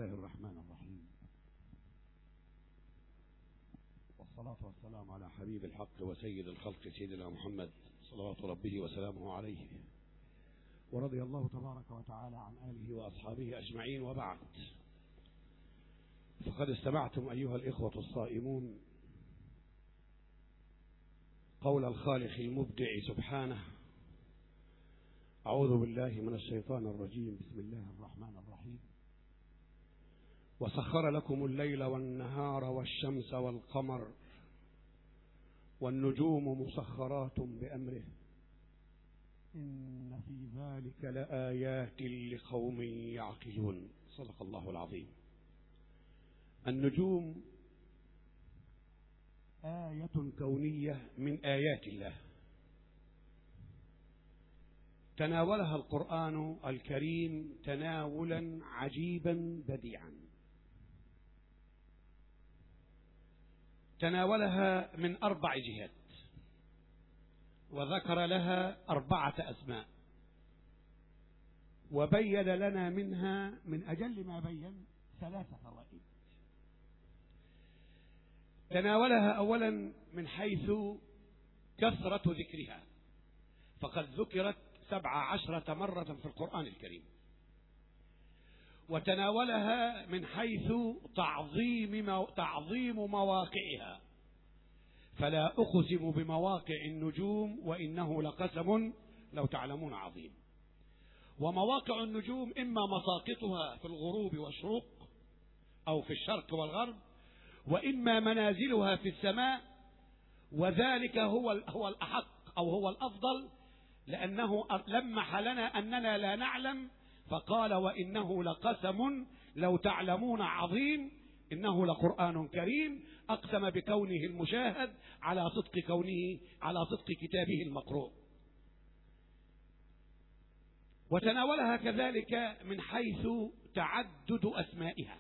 الله الرحمن الرحيم، والصلاة والسلام على حبيب الحق وسيد الخلق سيدنا محمد صلوات ربه وسلامه عليه، ورضي الله تبارك وتعالى عن آله وأصحابه أجمعين، وبعد. فقد استمعتم أيها الإخوة الصائمون قول الخالق المبدع سبحانه: أعوذ بالله من الشيطان الرجيم، بسم الله الرحمن الرحيم. وسخر لكم الليل والنهار والشمس والقمر والنجوم مسخرات بأمره إن في ذلك لآيات لقوم يعقلون. صدق الله العظيم. النجوم آية كونية من آيات الله، تناولها القرآن الكريم تناولا عجيبا بديعا، تناولها من 4 جهات، وذكر لها 4 أسماء، وبين لنا منها من أجل ما بين 3 فوائد. تناولها أولا من حيث كثرة ذكرها، فقد ذكرت 17 مرة في القرآن الكريم. وتناولها من حيث تعظيم مواقعها، فلا أقسم بمواقع النجوم وإنه لقسم لو تعلمون عظيم. ومواقع النجوم إما مساقطها في الغروب والشروق أو في الشرق والغرب، وإما منازلها في السماء، وذلك هو الأحق أو هو الأفضل، لأنه لمح لنا أننا لا نعلم، فقال: وإنه لقسم لو تعلمون عظيم، إنه لقرآن كريم، أقسم بكونه المشاهد على صدق كتابه المقروء. وتناولها كذلك من حيث تعدد أسمائها،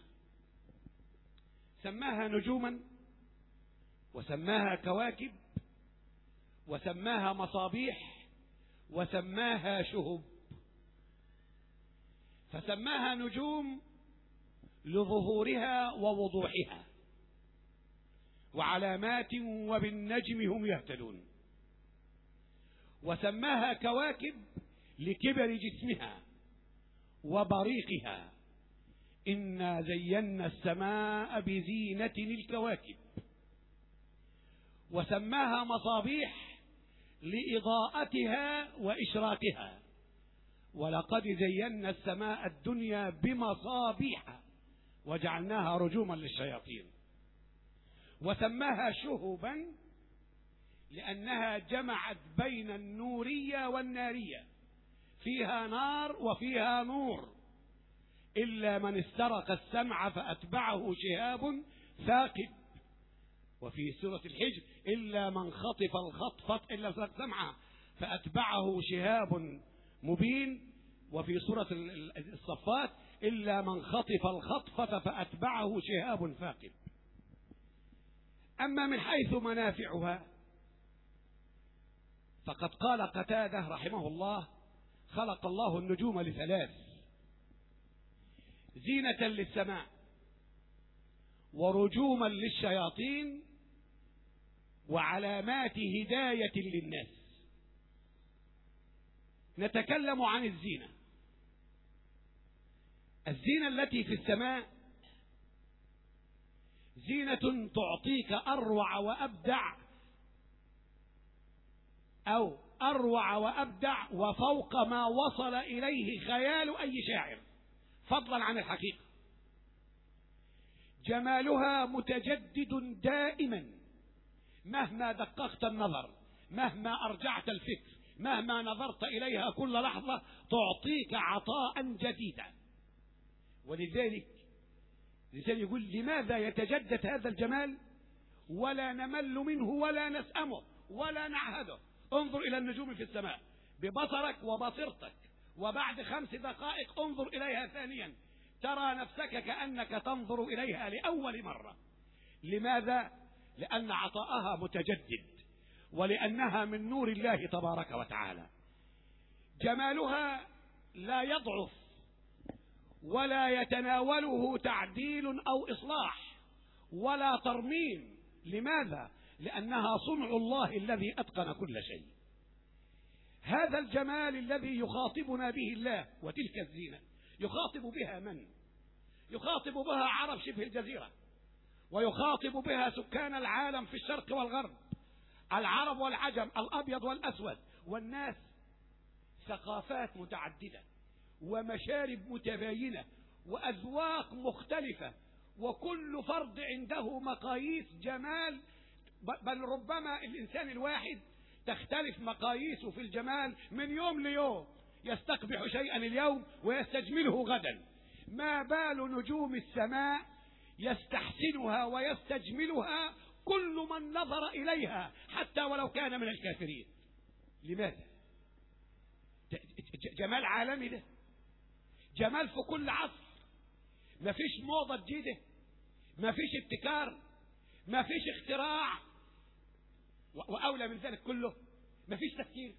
سماها نجوما، وسماها كواكب، وسماها مصابيح، وسماها شهب. فسماها نجوم لظهورها ووضوحها، وعلامات وبالنجم هم يهتدون. وسماها كواكب لكبر جسمها وبريقها، إنا زينا السماء بزينة الكواكب. وسماها مصابيح لإضاءتها وإشراقها، ولقد زينا السماء الدنيا بمصابيح وجعلناها رجوما للشياطين. وسماها شهبا لأنها جمعت بين النورية والنارية، فيها نار وفيها نور، إلا من استرق السمع فأتبعه شهاب ثاقب. وفي سورة الحجر: إلا من خطف الخطفة إلا استرق سمعه فأتبعه شهاب مبين. وفي سورة الصفات: إلا من خطف الخطفة فأتبعه شهاب ثاقب. أما من حيث منافعها، فقد قال قتادة رحمه الله: خلق الله النجوم ل3: زينة للسماء، ورجوما للشياطين، وعلامات هداية للناس. نتكلم عن الزينة. الزينة التي في السماء زينة تعطيك أروع وأبدع وفوق ما وصل إليه خيال أي شاعر، فضلا عن الحقيقة. جمالها متجدد دائما، مهما دققت النظر، مهما أرجعت الفكر، مهما نظرت إليها كل لحظة تعطيك عطاء جديدا. ولذلك يقول: لماذا يتجدد هذا الجمال ولا نمل منه ولا نسأمه ولا نعهده؟ انظر إلى النجوم في السماء ببصرك وبصرتك، وبعد 5 دقائق انظر إليها ثانيا، ترى نفسك كأنك تنظر إليها لأول مرة. لماذا؟ لأن عطاءها متجدد، ولأنها من نور الله تبارك وتعالى. جمالها لا يضعف ولا يتناوله تعديل أو إصلاح ولا ترميم. لماذا؟ لأنها صنع الله الذي أتقن كل شيء. هذا الجمال الذي يخاطبنا به الله وتلك الزينة يخاطب بها من؟ يخاطب بها عرب شبه الجزيرة، ويخاطب بها سكان العالم في الشرق والغرب، العرب والعجم، الأبيض والأسود، والناس ثقافات متعددة ومشارب متباينة وأذواق مختلفة، وكل فرد عنده مقاييس جمال، بل ربما الإنسان الواحد تختلف مقاييسه في الجمال من يوم ليوم، يستقبح شيئا اليوم ويستجمله غدا. ما بال نجوم السماء يستحسنها ويستجملها كل من نظر إليها حتى ولو كان من الكافرين. لماذا؟ جمال عالمي، ده جمال في كل عصر، ما فيش موضة جديدة، ما فيش ابتكار، ما فيش اختراع، وأولى من ذلك كله ما فيش تفكير،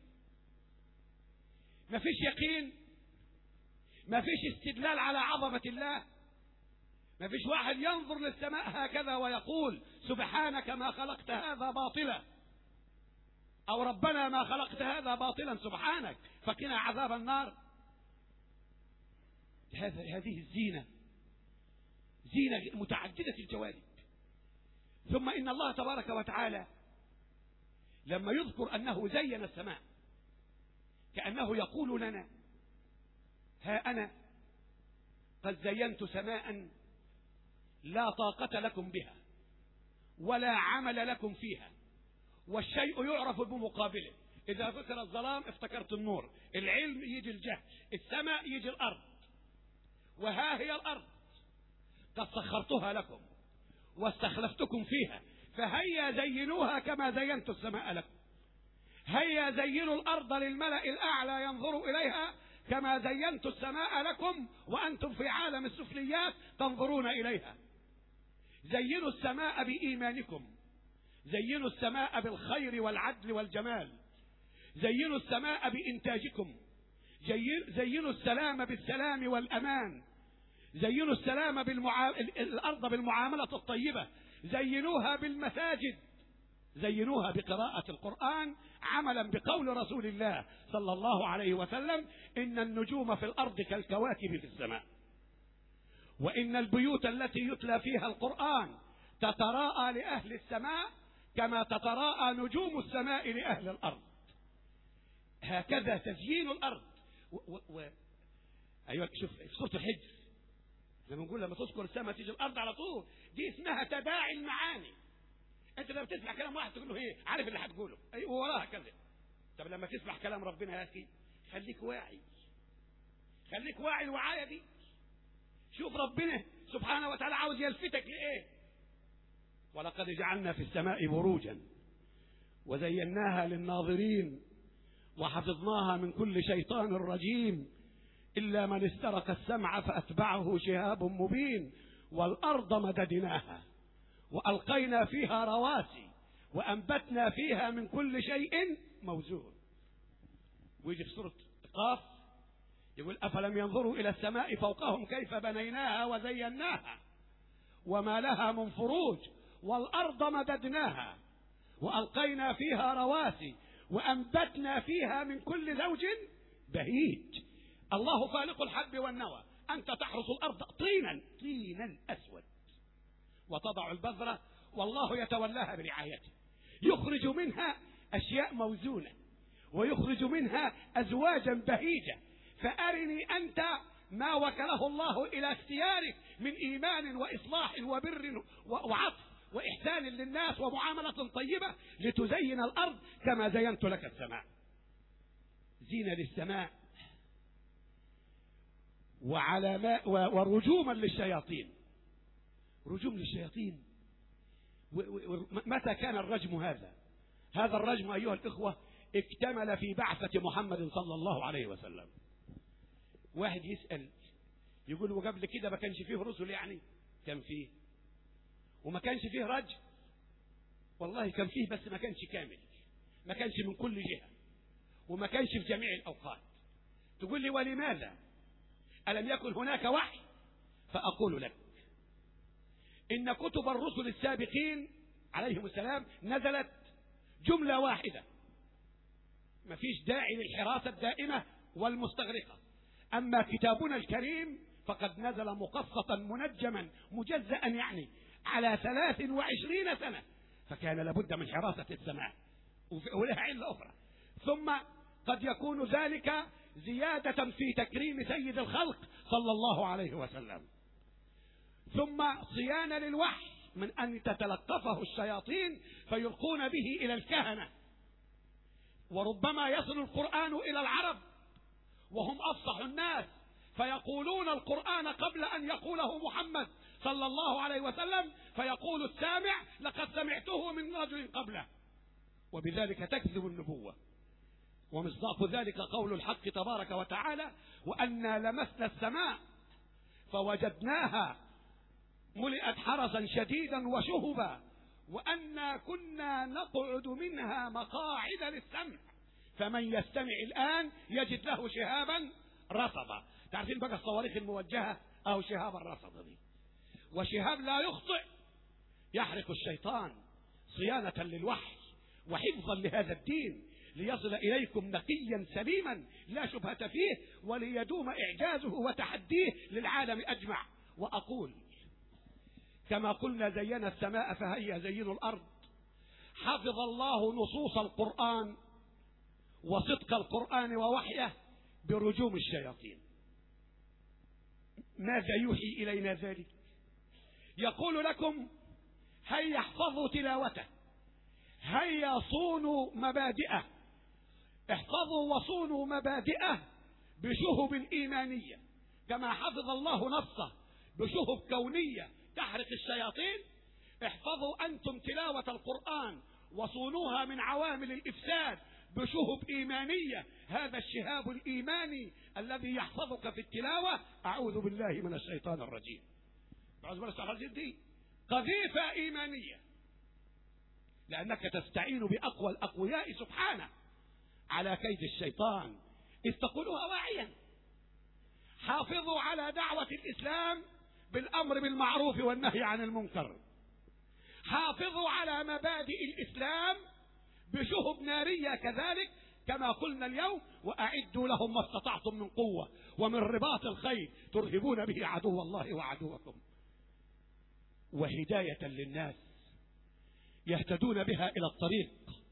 ما فيش يقين، ما فيش استدلال على عظمة الله. ما فيش واحد ينظر للسماء هكذا ويقول سبحانك ما خلقت هذا باطلا، أو ربنا ما خلقت هذا باطلا سبحانك فقنا عذاب النار. هذه الزينة زينة متعددة الجوانب. ثم إن الله تبارك وتعالى لما يذكر أنه زين السماء كأنه يقول لنا ها أنا قد زينت سماء لا طاقة لكم بها ولا عمل لكم فيها، والشيء يعرف بمقابله. إذا ذكر الظلام افتكرت النور، العلم يجي الجهل، السماء يجي الأرض. وها هي الأرض قد سخرتها لكم واستخلفتكم فيها، فهيا زينوها كما زينت السماء لكم. هيا زينوا الأرض للملأ الأعلى ينظروا إليها كما زينت السماء لكم وأنتم في عالم السفليات تنظرون إليها. زينوا السماء بإيمانكم، زينوا السماء بالخير والعدل والجمال، زينوا السماء بإنتاجكم، زينوا السلام بالسلام والأمان، زينوا السلام الأرض بالمعاملة الطيبة، زينوها بالمساجد، زينوها بقراءة القرآن عملا بقول رسول الله صلى الله عليه وسلم إن النجوم في الأرض كالكواكب في السماء، وإن البيوت التي يتلى فيها القرآن تتراءى لأهل السماء كما تتراءى نجوم السماء لأهل الأرض. هكذا تزيين الأرض. أيوة، شوف في سورة الحجر لما نقول لما تذكر السماء تيجي الأرض على طول، دي اسمها تداعي المعاني. أنت لما تسمع كلام واحد تقول له إيه؟ عارف اللي هتقوله، أي وراها كذا. طب لما تسمع كلام ربنا يا أخي خليك واعي، خليك واعي الوعاية دي. شوف ربنا سبحانه وتعالى عاوز يلفتك لإيه؟ ولقد جعلنا في السماء بروجا وزيناها للناظرين وحفظناها من كل شيطان رجيم إلا من استرق السمع فأتبعه شهاب مبين والأرض مددناها وألقينا فيها رواسي وأنبتنا فيها من كل شيء موزون. ويجي في سورة قاف يقول أفلم ينظروا إلى السماء فوقهم كيف بنيناها وزيناها وما لها من فروج والأرض مددناها وألقينا فيها رواسي وأنبتنا فيها من كل زوج بهيج. الله خالق الحب والنوى، أنت تحرث الأرض طينا أسود وتضع البذرة والله يتولاها برعايته، يخرج منها أشياء موزونة ويخرج منها أزواجا بهيجة. فأرني أنت ما وكله الله إلى اختيارك من إيمان وإصلاح وبر وعطف وإحسان للناس ومعاملة طيبة لتزين الأرض كما زينت لك السماء. زينة للسماء وعلامات ورجوما للشياطين. رجوم للشياطين. متى كان الرجم هذا الرجم أيها الإخوة اكتمل في بعثة محمد صلى الله عليه وسلم. واحد يسأل يقول وقبل كده ما كانش فيه رسل؟ يعني كان فيه، وما كانش فيه رجم. والله كان فيه بس ما كانش كامل، ما كانش من كل جهة، وما كانش في جميع الأوقات. تقول لي ولماذا؟ ألم يكن هناك وحي؟ فأقول لك إن كتب الرسل السابقين عليهم السلام نزلت جملة واحدة، مفيش داعي للحراسة الدائمة والمستغرقة. أما كتابنا الكريم فقد نزل مقسطا منجما مجزأ يعني على 23 سنة، فكان لابد من حراسة السماء ولها علة أخرى. ثم قد يكون ذلك زيادة في تكريم سيد الخلق صلى الله عليه وسلم، ثم صيانة للوحي من أن تتلقفه الشياطين فيلقون به إلى الكهنة، وربما يصل القرآن إلى العرب وهم أفصح الناس فيقولون القرآن قبل أن يقوله محمد صلى الله عليه وسلم، فيقول السامع لقد سمعته من رجل قبله، وبذلك تكذب النبوة. ومصداق ذلك قول الحق تبارك وتعالى: وأنا لمسنا السماء فوجدناها ملئت حرسا شديدا وشهبا وأنا كنا نقعد منها مقاعد للسمع فمن يستمع الآن يجد له شهابا رصدا. تعرفين بقى الصواريخ الموجهة أو شهاب الرصد دي، وشهاب لا يخطئ يحرق الشيطان صيانة للوحي وحفظا لهذا الدين ليصل إليكم نقيا سليما لا شبهة فيه وليدوم إعجازه وتحديه للعالم أجمع. وأقول كما قلنا زينا السماء فهيا زينوا الأرض، حفظ الله نصوص القرآن وصدق القرآن ووحيه برجوم الشياطين. ماذا يوحي إلينا ذلك؟ يقول لكم هيا احفظوا تلاوته، هيا صونوا مبادئه، احفظوا وصونوا مبادئه بشهب إيمانية كما حفظ الله نصه بشهب كونية تحرق الشياطين. احفظوا أنتم تلاوة القرآن وصونوها من عوامل الإفساد بشهب إيمانية، هذا الشهاب الإيماني الذي يحفظك في التلاوة. أعوذ بالله من الشيطان الرجيم. دي قذيفة إيمانية لأنك تستعين بأقوى الأقوياء سبحانه على كيد الشيطان، إذ تقولها واعيا. حافظوا على دعوة الإسلام بالأمر بالمعروف والنهي عن المنكر، حافظوا على مبادئ الإسلام بشهب نارية كذلك كما قلنا اليوم: وأعدوا لهم ما استطعتم من قوة ومن رباط الخيل ترهبون به عدو الله وعدوكم. وهداية للناس يهتدون بها إلى الطريق،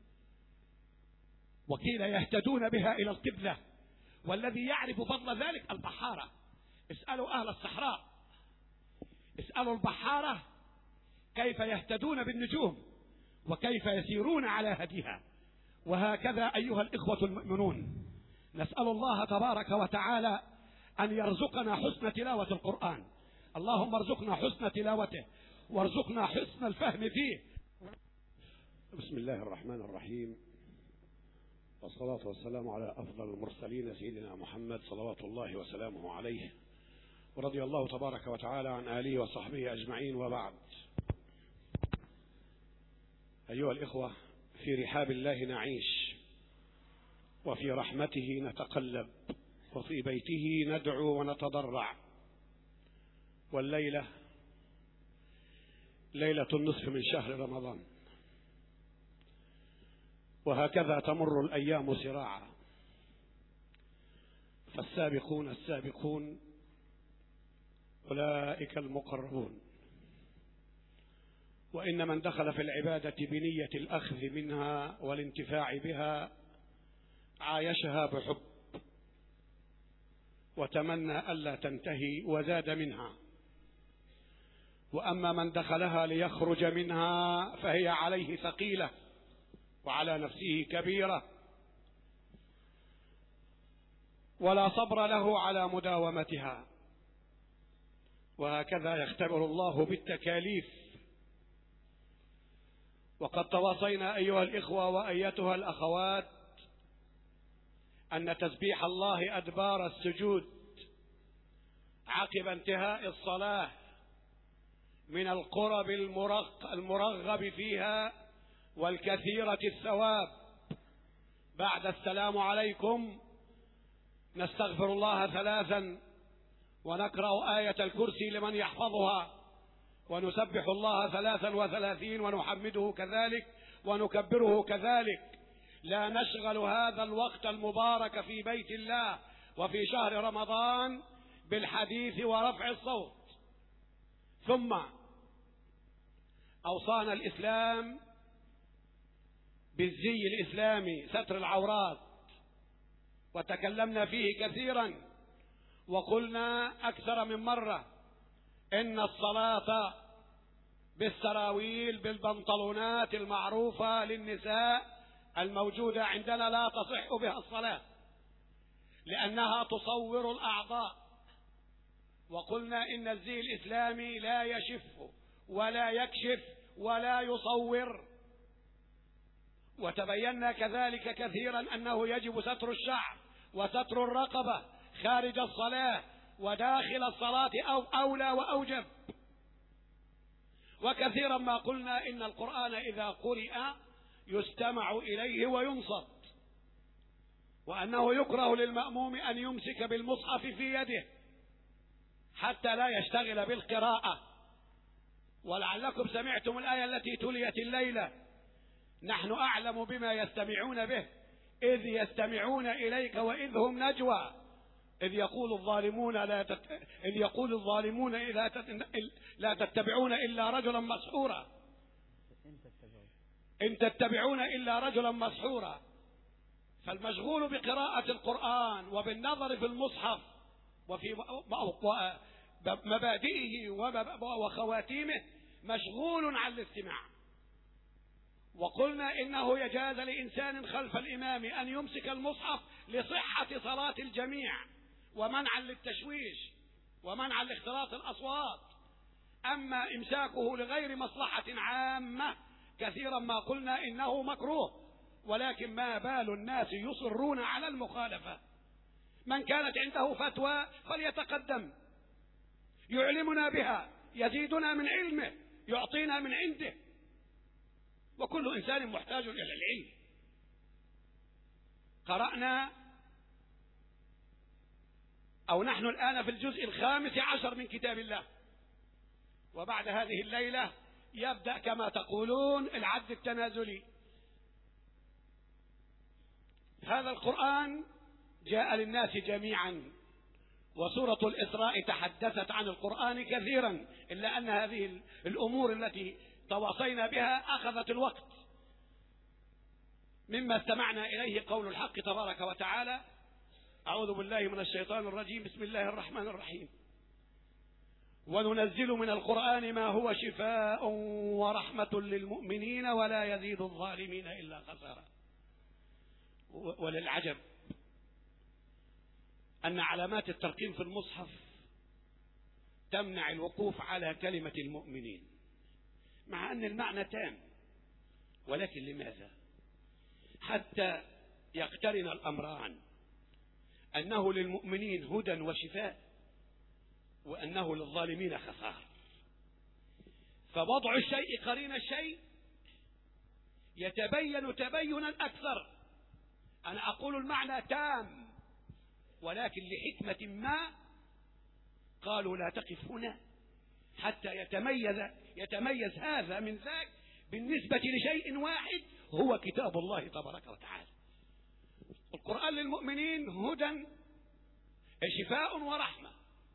وقيل يهتدون بها إلى القبلة، والذي يعرف فضل ذلك البحارة. اسألوا أهل الصحراء، اسألوا البحارة كيف يهتدون بالنجوم وكيف يسيرون على هديها. وهكذا أيها الإخوة المؤمنون نسأل الله تبارك وتعالى أن يرزقنا حسن تلاوة القرآن. اللهم ارزقنا حسن تلاوته وارزقنا حسن الفهم فيه. بسم الله الرحمن الرحيم، والصلاة والسلام على أفضل المرسلين سيدنا محمد صلوات الله وسلامه عليه، ورضي الله تبارك وتعالى عن آله وصحبه أجمعين، وبعد. أيها الإخوة، في رحاب الله نعيش، وفي رحمته نتقلب، وفي بيته ندعو ونتضرع، والليلة ليلة النصف من شهر رمضان، وهكذا تمر الأيام سراعا. فالسابقون السابقون أولئك المقربون، وإن من دخل في العبادة بنية الأخذ منها والانتفاع بها عايشها بحب وتمنى ألا تنتهي وزاد منها، وأما من دخلها ليخرج منها فهي عليه ثقيلة وعلى نفسه كبيرة، ولا صبر له على مداومتها. وهكذا يختبر الله بالتكاليف. وقد تواصينا أيها الإخوة وأيتها الأخوات أن تسبيح الله أدبار السجود عقب انتهاء الصلاة من القرب المرغب فيها والكثيرة الثواب. بعد السلام عليكم نستغفر الله 3 ونقرأ آية الكرسي لمن يحفظها، ونسبح الله 33 ونحمده كذلك ونكبره كذلك. لا نشغل هذا الوقت المبارك في بيت الله وفي شهر رمضان بالحديث ورفع الصوت. ثم أوصانا الإسلام بالزي الإسلامي، ستر العورات، وتكلمنا فيه كثيرا، وقلنا أكثر من مرة إن الصلاة بالسراويل بالبنطلونات المعروفة للنساء الموجودة عندنا لا تصح بها الصلاة، لأنها تصور الأعضاء. وقلنا إن الزي الإسلامي لا يشف ولا يكشف ولا يصور. وتبينا كذلك كثيرا أنه يجب ستر الشعر وستر الرقبة خارج الصلاة وداخل الصلاة أو أولى وأوجب. وكثيرا ما قلنا إن القرآن إذا قرئ يستمع إليه وينصت، وأنه يكره للمأموم أن يمسك بالمصحف في يده حتى لا يشتغل بالقراءة. ولعلكم سمعتم الآية التي تليت الليلة: نحن أعلم بما يستمعون به إذ يستمعون إليك وإذ هم نجوى إذ يقول الظالمون لا تتبعون إلا رجلا مسحورا إن تتبعون إلا رجلا مسحورا. فالمشغول بقراءة القرآن وبالنظر في المصحف وفي مبادئه وخواتيمه مشغول عن الاستماع. وقلنا إنه يجاز لإنسان خلف الإمام أن يمسك المصحف لصحة صلاة الجميع ومنعا للتشويش ومنعا لاختلاط الأصوات. أما إمساكه لغير مصلحة عامة كثيرا ما قلنا إنه مكروه، ولكن ما بال الناس يصرون على المخالفة؟ من كانت عنده فتوى فليتقدم يعلمنا بها، يزيدنا من علمه، يعطينا من عنده، وكل إنسان محتاج إلى العلم. قرأنا أو نحن الآن في الجزء 15 من كتاب الله، وبعد هذه الليلة يبدأ كما تقولون العد التنازلي. هذا القرآن جاء للناس جميعا، وسورة الإسراء تحدثت عن القرآن كثيرا، إلا أن هذه الأمور التي تواصينا بها أخذت الوقت. مما استمعنا إليه قول الحق تبارك وتعالى: أعوذ بالله من الشيطان الرجيم، بسم الله الرحمن الرحيم: وننزل من القرآن ما هو شفاء ورحمة للمؤمنين ولا يزيد الظالمين إلا خسارا. وللعجب أن علامات الترقيم في المصحف تمنع الوقوف على كلمة المؤمنين، مع أن المعنى تام، ولكن لماذا؟ حتى يقترن الأمران، أنه للمؤمنين هدى وشفاء، وأنه للظالمين خسار. فوضع الشيء قرين الشيء يتبين تبينا أكثر. أنا أقول المعنى تام، ولكن لحكمة ما قالوا لا تقف هنا حتى يتميز هذا من ذاك بالنسبة لشيء واحد هو كتاب الله تبارك وتعالى. القرآن للمؤمنين هدى، شفاء ورحمة.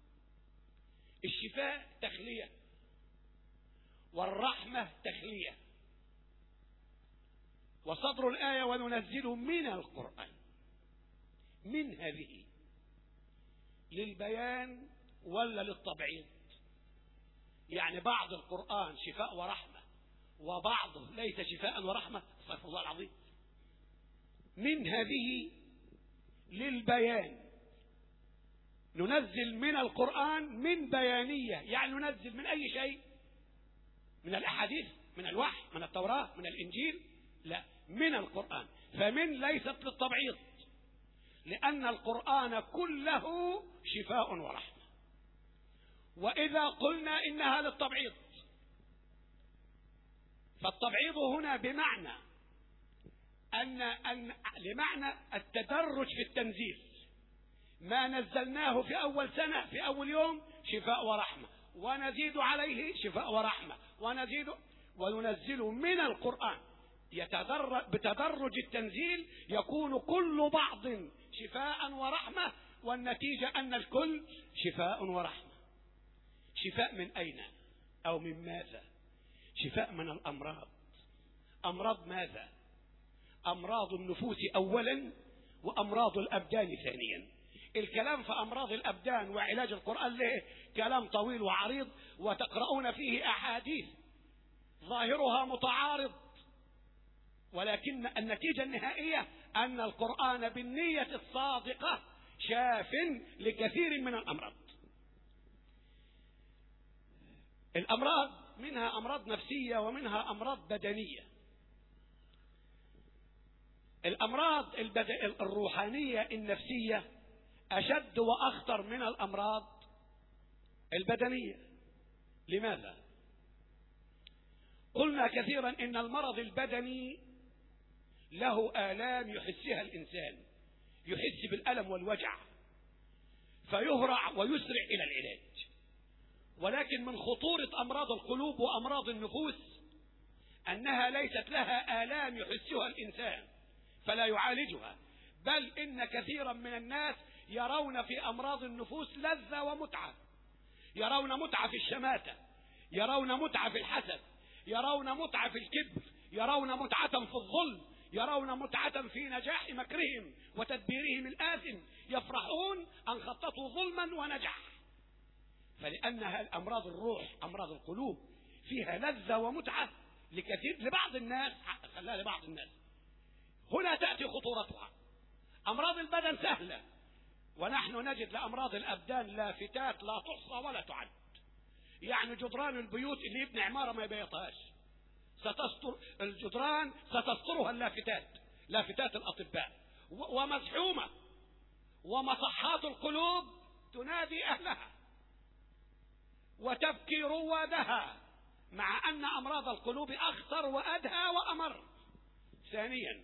الشفاء تخلية، والرحمة تخلية. وصدر الآية: وننزل من القرآن، من هذه للبيان ولا للتبعيض؟ يعني بعض القرآن شفاء ورحمة وبعضه ليس شفاء ورحمة، استغفر الله العظيم. من هذه للبيان، ننزل من القرآن من بيانية، يعني ننزل من أي شيء، من الأحاديث، من الوحي، من التوراة، من الإنجيل، لا، من القرآن. فمن ليست للتبعيض، لأن القرآن كله شفاء ورحمة. وإذا قلنا إنها للتبعيض، فالتبعيض هنا بمعنى أن لمعنى التدرج في التنزيل، ما نزلناه في أول سنة في أول يوم شفاء ورحمة، ونزيد عليه شفاء ورحمة، وننزل من القرآن بتدرج التنزيل يكون كل بعض شفاء ورحمة، والنتيجة أن الكل شفاء ورحمة. شفاء من أين أو من ماذا؟ شفاء من الأمراض. أمراض ماذا؟ أمراض النفوس أولا، وأمراض الأبدان ثانيا. الكلام في أمراض الأبدان وعلاج القرآن له كلام طويل وعريض، وتقرؤون فيه أحاديث ظاهرها متعارض، ولكن النتيجة النهائية أن القرآن بالنية الصادقة شاف لكثير من الأمراض. الأمراض منها أمراض نفسية ومنها أمراض بدنية. الأمراض الروحانية النفسية أشد وأخطر من الأمراض البدنية. لماذا؟ قلنا كثيرا إن المرض البدني له آلام يحسها الإنسان، يحس بالألم والوجع فيهرع ويسرع إلى العلاج. ولكن من خطورة أمراض القلوب وأمراض النفوس أنها ليست لها آلام يحسها الإنسان فلا يعالجها، بل إن كثيرا من الناس يرون في أمراض النفوس لذة ومتعة، يرون متعة في الشماتة، يرون متعة في الحسد، يرون متعة في الكبر، يرون متعة في الظلم، يرون متعة في نجاح مكرهم وتدبيرهم الآثم، يفرحون أن خططوا ظلما ونجح. فلأنها الأمراض الروح أمراض القلوب فيها لذة ومتعة لبعض الناس، خلاها لبعض الناس. هنا تأتي خطورتها. أمراض البدن سهلة، ونحن نجد لأمراض الأبدان لافتات لا تحصى ولا تعد. يعني جدران البيوت اللي يبني عمارة ما يبيطهاش، ستستر الجدران ستسترها اللافتات، لافتات الأطباء، ومزحومة، ومصحات القلوب تنادي أهلها وتبكي روادها، مع أن أمراض القلوب أخطر وأدهى وأمر. ثانيا،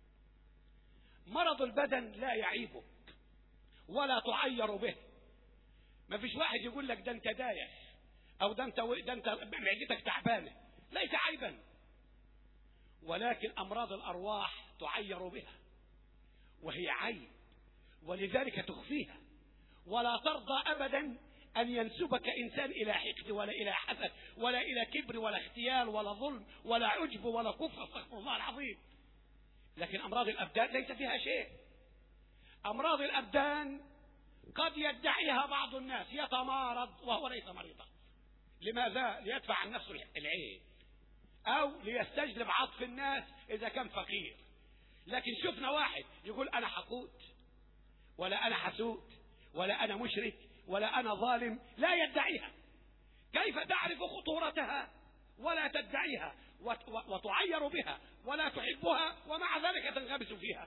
مرض البدن لا يعيبك ولا تعير به. ما فيش واحد يقول لك ده انت دايخ او ده انت معدتك تعبانه، ليس عيبا. ولكن امراض الارواح تعير بها وهي عيب، ولذلك تخفيها، ولا ترضى ابدا ان ينسبك انسان الى حقد ولا الى حسد ولا الى كبر ولا اختيال ولا ظلم ولا عجب ولا كفر، استغفر الله العظيم. لكن امراض الابدان ليس فيها شيء. امراض الابدان قد يدعيها بعض الناس، يتمارض وهو ليس مريضا. لماذا؟ ليدفع عن نفسه العين، او ليستجلب عطف الناس اذا كان فقير. لكن شفنا واحد يقول انا حقود ولا انا حسود ولا انا مشرك ولا انا ظالم، لا يدعيها. كيف تعرف خطورتها ولا تدعيها وتعير بها ولا تحبها ومع ذلك تنغمس فيها؟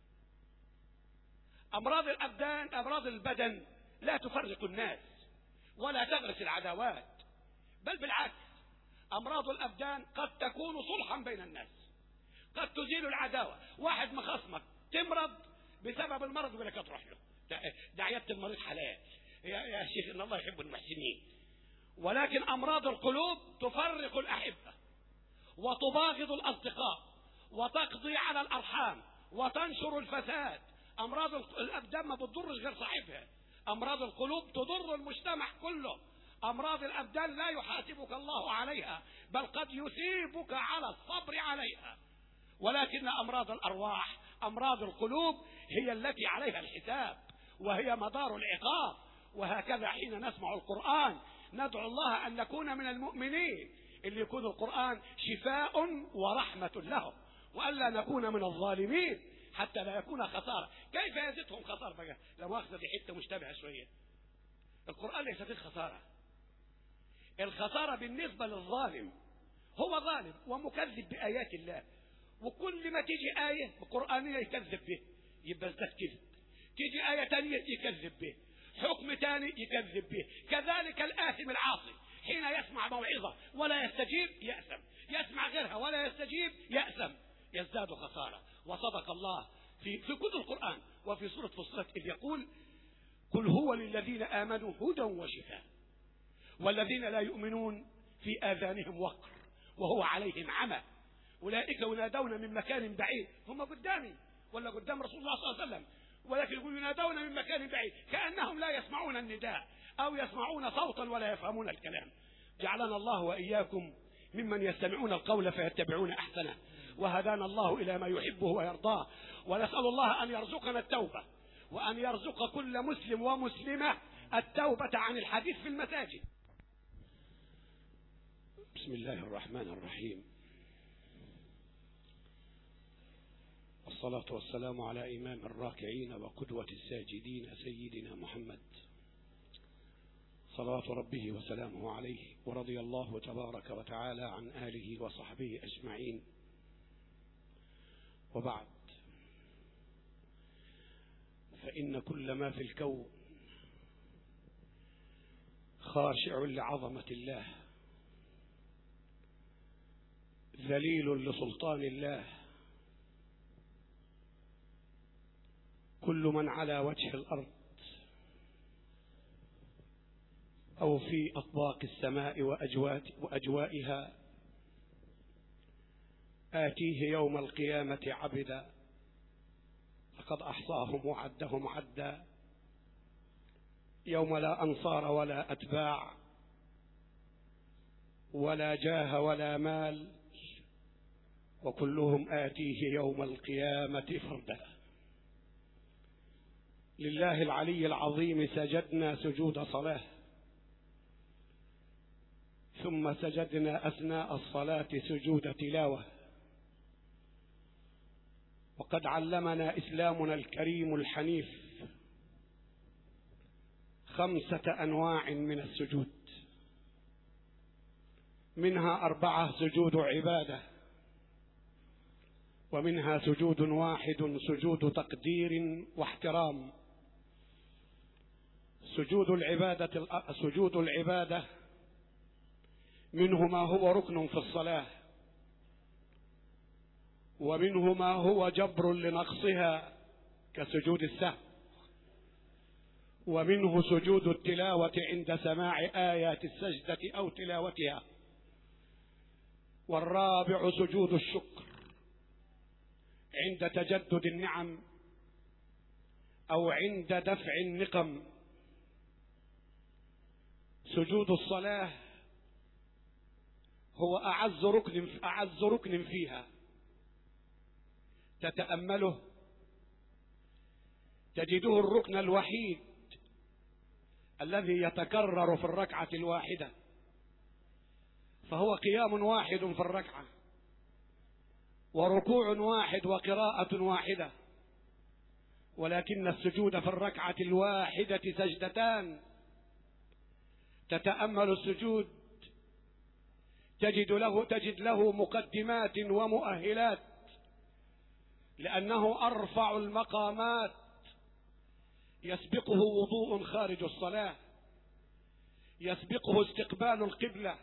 أمراض الأبدان أمراض البدن لا تفرق الناس ولا تغرس العداوات، بل بالعكس، أمراض الأبدان قد تكون صلحا بين الناس، قد تزيل العداوة. واحد مخصمك تمرض بسبب المرض يقول لك تروح له، ده عيادة المريض حلال يا شيخ، إن الله يحب المحسنين. ولكن أمراض القلوب تفرق الأحبة وتباغض الأصدقاء وتقضي على الأرحام وتنشر الفساد. أمراض الأبدان ما بتضرش غير صاحبها، أمراض القلوب تضر المجتمع كله. أمراض الأبدان لا يحاسبك الله عليها، بل قد يثيبك على الصبر عليها. ولكن أمراض الأرواح أمراض القلوب هي التي عليها الحساب وهي مدار العقاب. وهكذا حين نسمع القرآن ندعو الله أن نكون من المؤمنين اللي يكون القرآن شفاء ورحمة لهم، وألا نكون من الظالمين حتى لا يكون خسارة. كيف يزيدهم خسارة بقى؟ لو أخذ دي حتة مشتبهة شوية. القرآن ليس فيه خسارة. الخسارة بالنسبة للظالم، هو ظالم ومكذب بآيات الله، وكل ما تيجي آية قرآنية يكذب به يبقى ازداد كذب، تيجي آية تانية يكذب به، حكم تاني يكذب به. كذلك الآثم العاصي حين يسمع موعظة ولا يستجيب يأثم، يسمع غيرها ولا يستجيب يأثم، يزداد خسارة. وصدق الله في كل القرآن وفي سورة فصلت إذ يقول هو للذين آمنوا هدى وشفاء، والذين لا يؤمنون في آذانهم وقر وهو عليهم عمى، أولئك ينادون من مكان بعيد. هم قدامي ولا قدام رسول الله صلى الله عليه وسلم، ولكن يقول ينادون من مكان بعيد كأنهم لا يسمعون النداء أو يسمعون صوتا ولا يفهمون الكلام. جعلنا الله وإياكم ممن يستمعون القول فيتبعون أحسنه، وهدانا الله إلى ما يحبه ويرضاه، ونسأل الله أن يرزقنا التوبة، وأن يرزق كل مسلم ومسلمة التوبة عن الحديث في المساجد. بسم الله الرحمن الرحيم، والصلاة والسلام على إمام الراكعين وقدوة الساجدين سيدنا محمد صلوات ربه وسلامه عليه، ورضي الله تبارك وتعالى عن آله وصحبه أجمعين. وبعد، فإن كل ما في الكون خاشع لعظمة الله، ذليل لسلطان الله. كل من على وجه الأرض أو في أطباق السماء وأجوائها آتيه يوم القيامة عبدا، لقد أحصاهم وعدهم عدا، يوم لا أنصار ولا أتباع ولا جاه ولا مال، وكلهم آتيه يوم القيامة فردا. لله العلي العظيم سجدنا سجود صلاة، ثم سجدنا أثناء الصلاة سجود تلاوة. وقد علمنا إسلامنا الكريم الحنيف 5 أنواع من السجود، منها 4 سجود عبادة، ومنها سجود واحد سجود تقدير واحترام. سجود العبادة منه ما هو ركن في الصلاة، ومنه ما هو جبر لنقصها كسجود السهو، ومنه سجود التلاوة عند سماع آيات السجدة أو تلاوتها، والرابع سجود الشكر عند تجدد النعم أو عند دفع النقم. سجود الصلاة هو أعز ركن فيها، تتأمله تجده الركن الوحيد الذي يتكرر في الركعة الواحدة، فهو قيام واحد في الركعة، وركوع واحد، وقراءة واحدة، ولكن السجود في الركعة الواحدة سجدتان. تتأمل السجود تجد له مقدمات ومؤهلات، لأنه أرفع المقامات. يسبقه وضوء خارج الصلاة، يسبقه استقبال القبلة،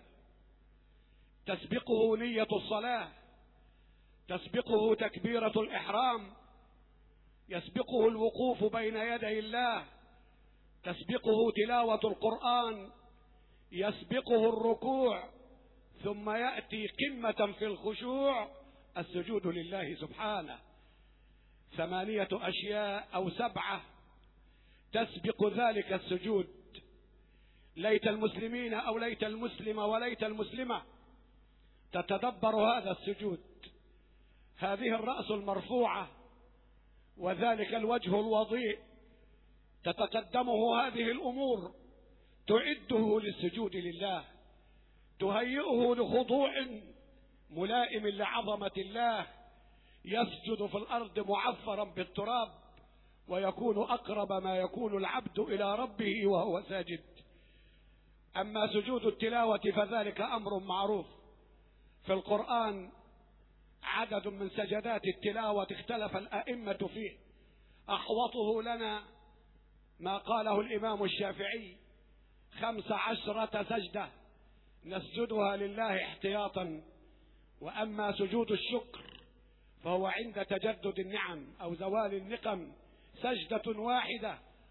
تسبقه نية الصلاة، تسبقه تكبيرة الإحرام، يسبقه الوقوف بين يدي الله، تسبقه تلاوة القرآن، يسبقه الركوع، ثم يأتي قمة في الخشوع السجود لله سبحانه. 8 أشياء أو 7 تسبق ذلك السجود. ليت المسلمين أو ليت المسلم وليت المسلمة تتدبر هذا السجود. هذه الرأس المرفوعة وذلك الوجه الوضيء تتقدمه هذه الأمور، تعده للسجود لله، تهيئه لخضوع ملائم لعظمة الله. يسجد في الأرض معفرا بالتراب، ويكون أقرب ما يكون العبد إلى ربه وهو ساجد. أما سجود التلاوة فذلك أمر معروف في القرآن. عدد من سجدات التلاوة اختلف الأئمة فيه، أحوطه لنا ما قاله الإمام الشافعي 15 سجدة نسجدها لله احتياطا. وأما سجود الشكر فهو عند تجدد النعم أو زوال النقم سجدة واحدة،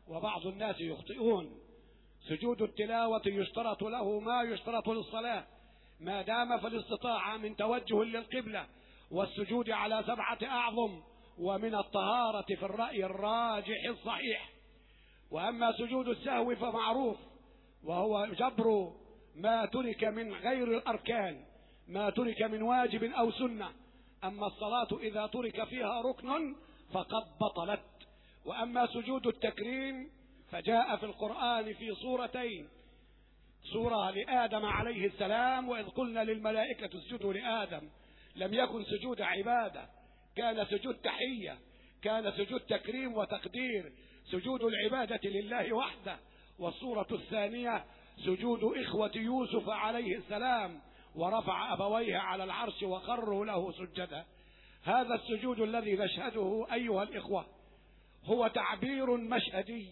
وبعض الناس يخطئون. سجود التلاوة يشترط له ما يشترط للصلاة ما دام في الاستطاعة من توجه للقبلة والسجود على 7 أعظم ومن الطهارة في الرأي الراجح الصحيح. وأما سجود السهو فمعروف، وهو جبر ما ترك من غير الأركان، ما ترك من واجب أو سنة. أما الصلاة إذا ترك فيها ركن فقد بطلت. وأما سجود التكريم فجاء في القرآن في سورتين، سورة لآدم عليه السلام وإذ قلنا للملائكة اسجدوا لآدم، لم يكن سجود عبادة، كان سجود تحية، كان سجود تكريم وتقدير، سجود العبادة لله وحده. والسورة الثانية سجود إخوة يوسف عليه السلام ورفع أبويه على العرش وخروا له سجدا. هذا السجود الذي نشهده أيها الإخوة هو تعبير مشهدي،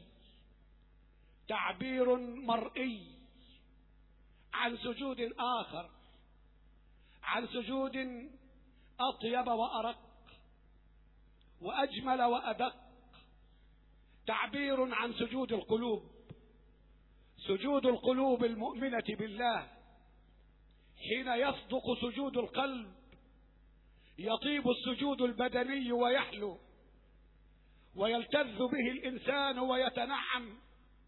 تعبير مرئي عن سجود آخر، عن سجود أطيب وأرق وأجمل وأدق، تعبير عن سجود القلوب. سجود القلوب المؤمنة بالله حين يصدق سجود القلب يطيب السجود البدني ويحلو ويلتذ به الإنسان ويتنعم،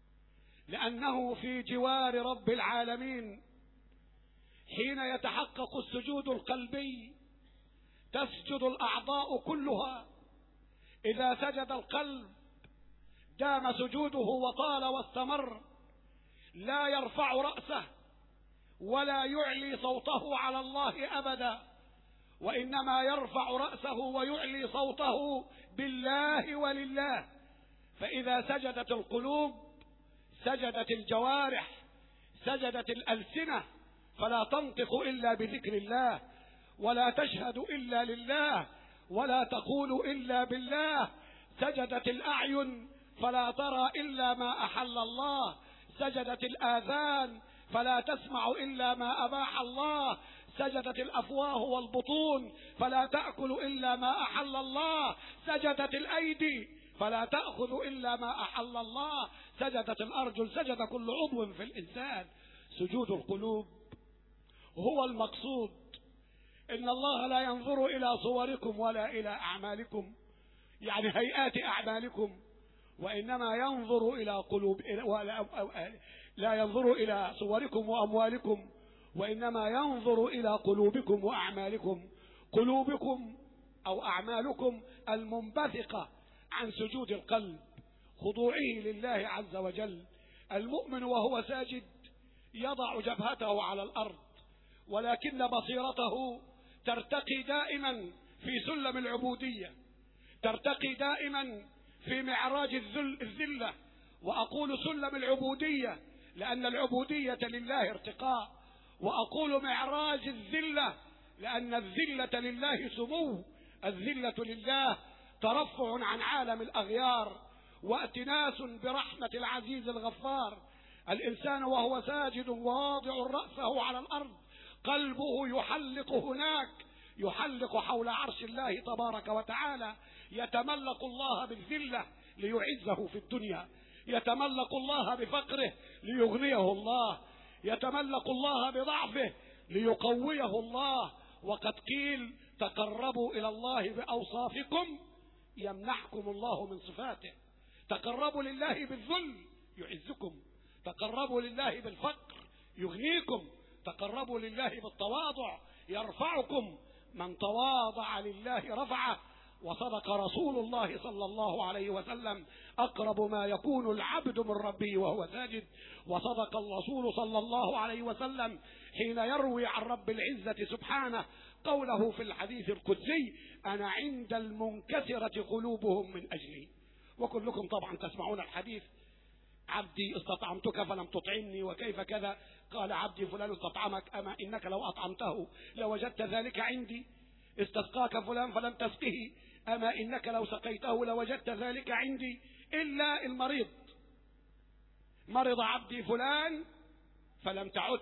لأنه في جوار رب العالمين. حين يتحقق السجود القلبي تسجد الأعضاء كلها. إذا سجد القلب دام سجوده وطال واستمر، لا يرفع رأسه ولا يعلي صوته على الله أبدا، وإنما يرفع رأسه ويعلي صوته بالله ولله. فإذا سجدت القلوب سجدت الجوارح، سجدت الألسنة، فلا تنطق إلا بذكر الله، ولا تشهد إلا لله، ولا تقول إلا بالله. سجدت الأعين فلا ترى إلا ما أحل الله، سجدت الآذان فلا تسمع إلا ما أباح الله، سجدت الأفواه والبطون فلا تأكل إلا ما أحل الله، سجدت الأيدي فلا تأخذ إلا ما أحل الله، سجدت الأرجل، سجد كل عضو في الإنسان. سجود القلوب هو المقصود. إن الله لا ينظر إلى صوركم ولا إلى أعمالكم، يعني هيئات أعمالكم، وإنما ينظر إلى قلوب، لا ينظر إلى صوركم وأموالكم، وإنما ينظر إلى قلوبكم وأعمالكم. قلوبكم أو أعمالكم المنبثقة عن سجود القلب، خضوعه لله عز وجل. المؤمن وهو ساجد يضع جبهته على الأرض، ولكن بصيرته ترتقي دائما في سلم العبودية، ترتقي دائما في معراج الذلة. وأقول سلم العبودية لأن العبودية لله ارتقاء، وأقول معراج الذلة لأن الذلة لله سمو. الذلة لله ترفع عن عالم الأغيار واتناس برحمة العزيز الغفار. الإنسان وهو ساجد واضع رأسه على الأرض قلبه يحلق هناك، يحلق حول عرش الله تبارك وتعالى، يتملق الله بالذلة ليعزه في الدنيا، يتملق الله بفقره ليغنيه الله، يتملق الله بضعفه ليقويه الله. وقد قيل تقربوا إلى الله بأوصافكم يمنحكم الله من صفاته. تقربوا لله بالذل يعزكم، تقربوا لله بالفقر يغنيكم، تقربوا لله بالتواضع يرفعكم. من تواضع لله رفعه. وصدق رسول الله صلى الله عليه وسلم: أقرب ما يكون العبد من ربه وهو ساجد. وصدق الرسول صلى الله عليه وسلم حين يروي عن رب العزة سبحانه قوله في الحديث القدسي: أنا عند المنكسرة قلوبهم من أجلي. وكلكم طبعا تسمعون الحديث: عبدي استطعمتك فلم تطعمني وكيف كذا، قال عبدي فلان استطعمك أما إنك لو أطعمته لوجدت ذلك عندي، استسقاك فلان فلم تسقه أما إنك لو سقيته لوجدت ذلك عندي، إلا المريض. مرض عبدي فلان فلم تعد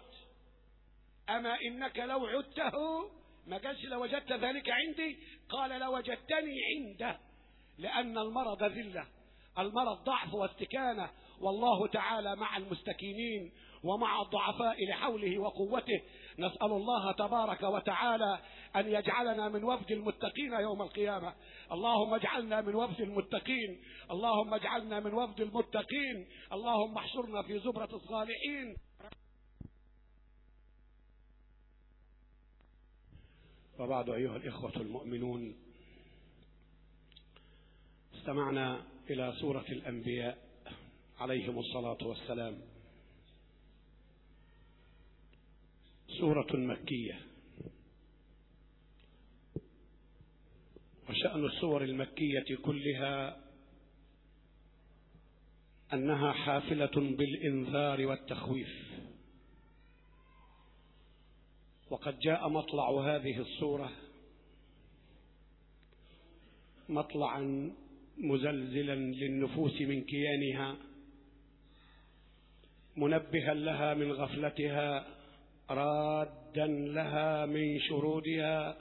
أما إنك لو عدته ما قالش لوجدت ذلك عندي، قال لوجدتني عنده، لأن المرض ذلة، المرض ضعف واستكانة، والله تعالى مع المستكينين ومع الضعفاء لحوله وقوته. نسأل الله تبارك وتعالى أن يجعلنا من وفد المتقين يوم القيامة. اللهم اجعلنا من وفد المتقين، اللهم اجعلنا من وفد المتقين، اللهم احشرنا في زمرة الصالحين. وبعد أيها الإخوة المؤمنون، استمعنا إلى سورة الأنبياء عليهم الصلاة والسلام، سورة مكية. وشأن السور المكية كلها أنها حافلة بالإنذار والتخويف. وقد جاء مطلع هذه السورة مطلعا مزلزلا للنفوس من كيانها، منبها لها من غفلتها، رادا لها من شرودها.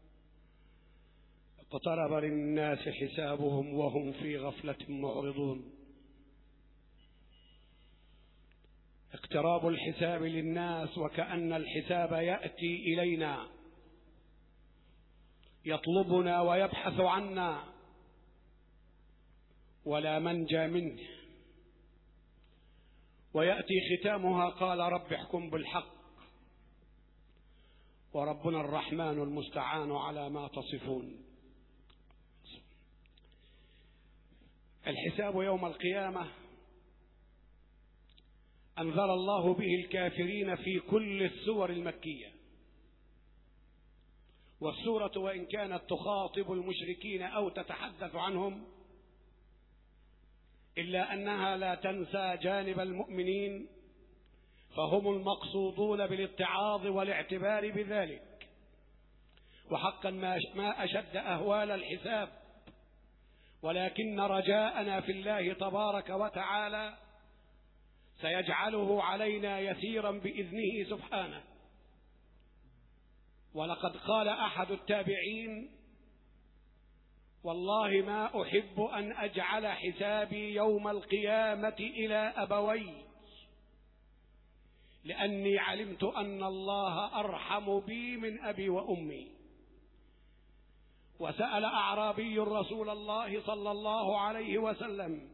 اقترب للناس حسابهم وهم في غفلة معرضون. اقتراب الحساب للناس وكأن الحساب يأتي إلينا يطلبنا ويبحث عنا ولا منجى منه. ويأتي ختامها قال رب احكم بالحق وربنا الرحمن المستعان على ما تصفون. الحساب يوم القيامة أنذر الله به الكافرين في كل السور المكية. والسورة وإن كانت تخاطب المشركين أو تتحدث عنهم إلا أنها لا تنسى جانب المؤمنين، فهم المقصودون بالاتعاظ والاعتبار بذلك. وحقا ما أشد أهوال الحساب، ولكن رجاءنا في الله تبارك وتعالى سيجعله علينا يسيرا بإذنه سبحانه. ولقد قال أحد التابعين: والله ما أحب أن أجعل حسابي يوم القيامة إلى أبوي، لأني علمت أن الله أرحم بي من أبي وأمي. وسأل أعرابي رسول الله صلى الله عليه وسلم: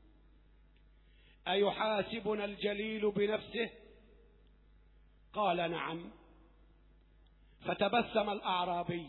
أيحاسبنا الجليل بنفسه؟ قال: نعم. فتبسم الأعرابي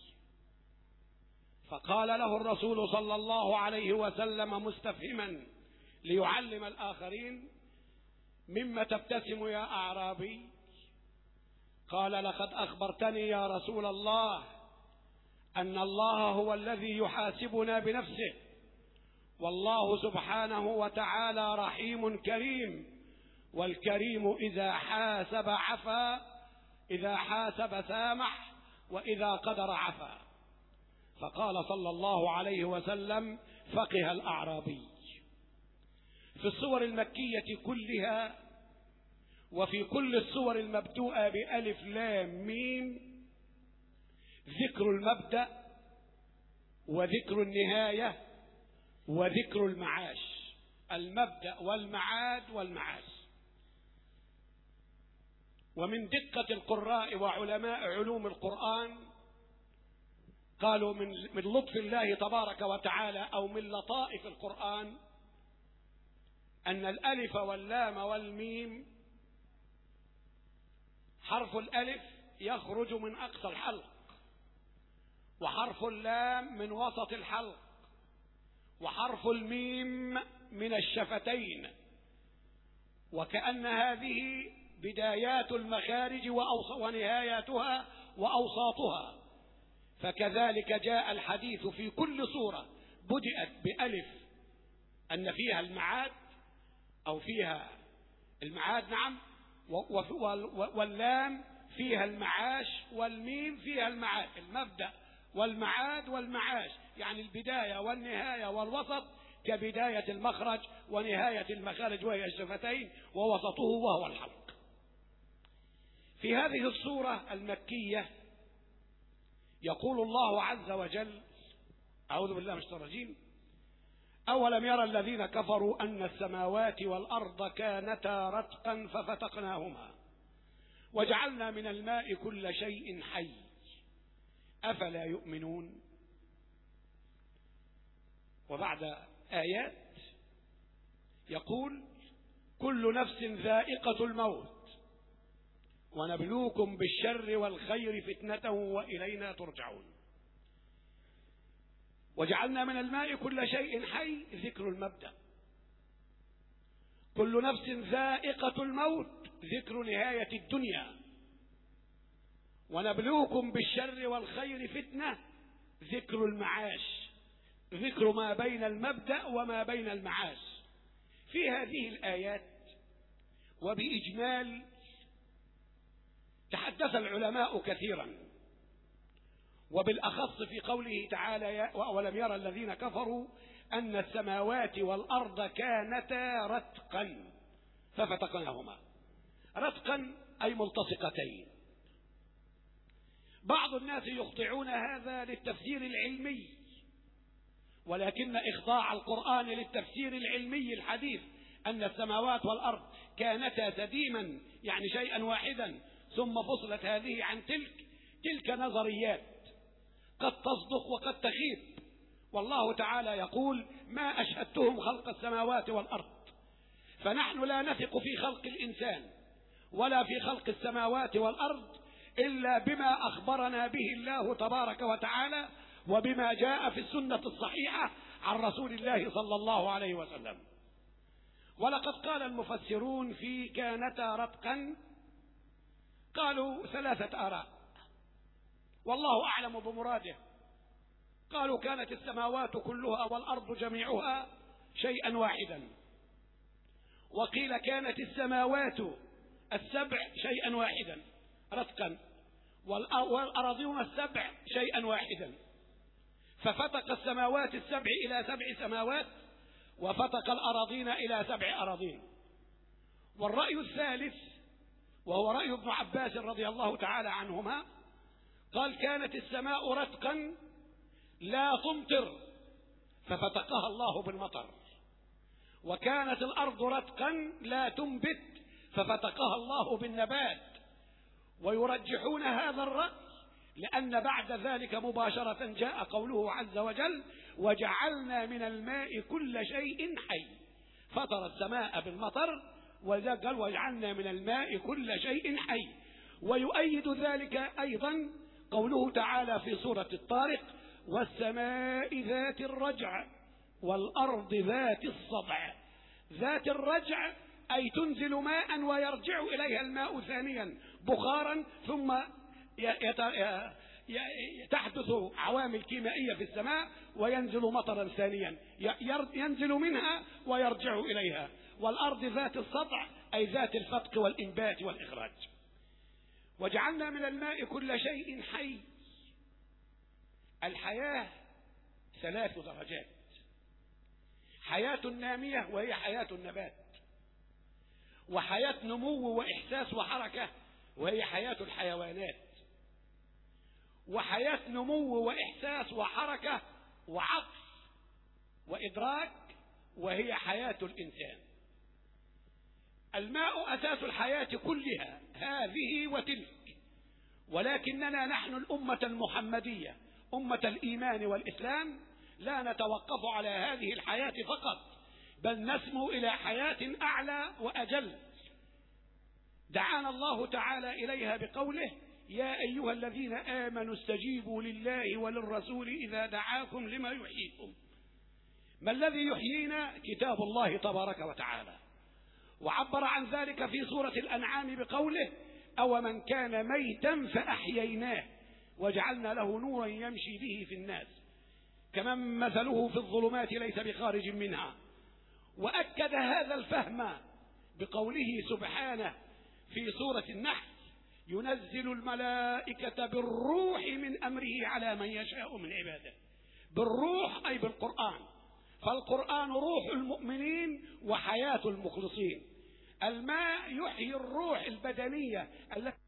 فقال له الرسول صلى الله عليه وسلم مستفهما ليعلم الآخرين: مما تبتسم يا أعرابي؟ قال: لقد أخبرتني يا رسول الله أن الله هو الذي يحاسبنا بنفسه، والله سبحانه وتعالى رحيم كريم، والكريم إذا حاسب عفا، إذا حاسب سامح، وإذا قدر عفا. فقال صلى الله عليه وسلم: فقه الأعرابي. في السور المكية كلها وفي كل السور المبدوءة بألف لام ميم ذكر المبدأ وذكر النهاية وذكر المعاش، المبدأ والمعاد والمعاش. ومن دقة القراء وعلماء علوم القرآن قالوا من لطف الله تبارك وتعالى أو من لطائف القرآن أن الألف واللام والميم، حرف الألف يخرج من أقصى الحلق، وحرف اللام من وسط الحلق، وحرف الميم من الشفتين، وكأن هذه بدايات المخارج ونهاياتها وأوساطها. فكذلك جاء الحديث في كل سورة بدأت بألف أن فيها المعاد أو فيها المعاد، نعم، واللام فيها المعاش، والميم فيها المعاد، المبدأ والمعاد والمعاش، يعني البداية والنهاية والوسط كبداية المخرج ونهاية المخارج وهي الشفتين، ووسطه وهو الحلق. في هذه السورة المكية يقول الله عز وجل: أعوذ بالله من الشيطان الرجيم: أولم يرى الذين كفروا أن السماوات والأرض كانتا رتقا ففتقناهما وجعلنا من الماء كل شيء حي أفلا يؤمنون. وبعد آيات يقول كل نفس ذائقة الموت ونبلوكم بالشر والخير فتنة وإلينا ترجعون. وجعلنا من الماء كل شيء حي، ذكر المبدأ. كل نفس ذائقة الموت، ذكر نهاية الدنيا. ونبلوكم بالشر والخير فتنة، ذكر المعاش، ذكر ما بين المبدأ وما بين المعاش. في هذه الآيات وبإجمال تحدث العلماء كثيرا، وبالأخص في قوله تعالى وأولم يرى الذين كفروا أن السماوات والأرض كانتا رتقا ففتقناهما. رتقا أي ملتصقتين. بعض الناس يخضعون هذا للتفسير العلمي، ولكن إخضاع القرآن للتفسير العلمي الحديث أن السماوات والأرض كانتا سديما يعني شيئا واحدا ثم فصلت هذه عن تلك نظريات قد تصدق وقد تخيب. والله تعالى يقول ما أشهدتهم خلق السماوات والأرض. فنحن لا نثق في خلق الإنسان ولا في خلق السماوات والأرض إلا بما أخبرنا به الله تبارك وتعالى وبما جاء في السنة الصحيحة عن رسول الله صلى الله عليه وسلم. ولقد قال المفسرون في كانتا رتقا قالوا 3 آراء والله أعلم بمراده. قالوا كانت السماوات كلها والأرض جميعها شيئا واحدا، وقيل كانت السماوات السبع شيئا واحدا رتقا والأراضين السبع شيئا واحدا، ففتق السماوات السبع إلى 7 سماوات وفتق الأراضين إلى 7 أراضين. والرأي الثالث وهو رأي ابن عباس رضي الله تعالى عنهما قال كانت السماء رتقا لا تمطر ففتقها الله بالمطر، وكانت الأرض رتقا لا تنبت ففتقها الله بالنبات. ويرجحون هذا الرأي لأن بعد ذلك مباشرة جاء قوله عز وجل وجعلنا من الماء كل شيء حي، فطر السماء بالمطر وقال وجعلنا من الماء كل شيء حي. ويؤيد ذلك أيضا قوله تعالى في سورة الطارق والسماء ذات الرجع والأرض ذات الصدع. ذات الرجع أي تنزل ماء ويرجع إليها الماء ثانيا بخارا ثم تحدث عوامل كيميائية في السماء وينزل مطرا ثانيا ينزل منها ويرجع إليها. والأرض ذات السطع أي ذات الفتق والإنبات والإخراج. وجعلنا من الماء كل شيء حي. الحياة 3 درجات: حياة نامية وهي حياة النبات، وحياة نمو وإحساس وحركة وهي حياة الحيوانات، وحياة نمو وإحساس وحركة وعقل وإدراك وهي حياة الإنسان. الماء أساس الحياة كلها هذه وتلك، ولكننا نحن الأمة المحمدية أمة الإيمان والإسلام لا نتوقف على هذه الحياة فقط، بل نسمو إلى حياة أعلى وأجل دعانا الله تعالى إليها بقوله يا أيها الذين آمنوا استجيبوا لله وللرسول إذا دعاكم لما يحييكم. ما الذي يحيينا؟ كتاب الله تبارك وتعالى. وعبر عن ذلك في سورة الأنعام بقوله أو من كان ميتا فأحييناه وجعلنا له نورا يمشي به في الناس كمن مثله في الظلمات ليس بخارج منها. وأكد هذا الفهم بقوله سبحانه في سورة النحل ينزل الملائكة بالروح من أمره على من يشاء من عباده. بالروح أي بالقرآن، فالقرآن روح المؤمنين وحياة المخلصين. الماء يحيي الروح البدنية التي